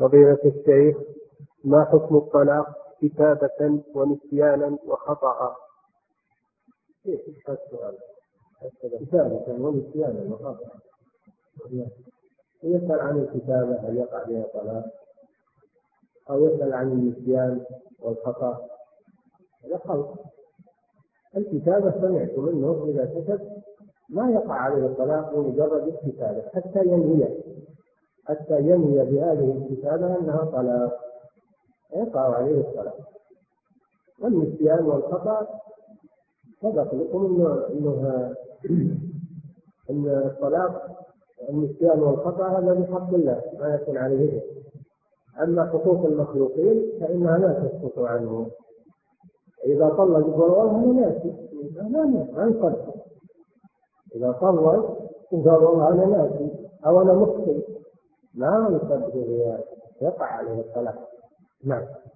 فضيلة الشيخ، ما حكم الطلاق كتابة ونسيانا وخطأ؟ كتابة ونسيانا وخطأ. يسأل عن الكتابة هل يقع بها طلاق، أو يسأل عن النسيان والخطأ، هذا خلط. الكتابة سمعت منه إذا كتب ما يقع عليه الطلاق بمجرد الكتابة حتى ينوي بهذه الكتابة أنها طلاق يقع عليه الطلاق. والنسيان والخطأ سبق لكم أن الطلاق النسيان والخطأ هذا بحق الله ما يكون عليه إثم. أما حقوق المخلوقين فإنها لا تسقط عنه. إذا طلق يقول والله أنا ناسي، ما يصدق. إذا طلق يقول والله أنا ناسي أو أنا مخطئ، ما يصدق، يقع عليه الطلاق. نعم.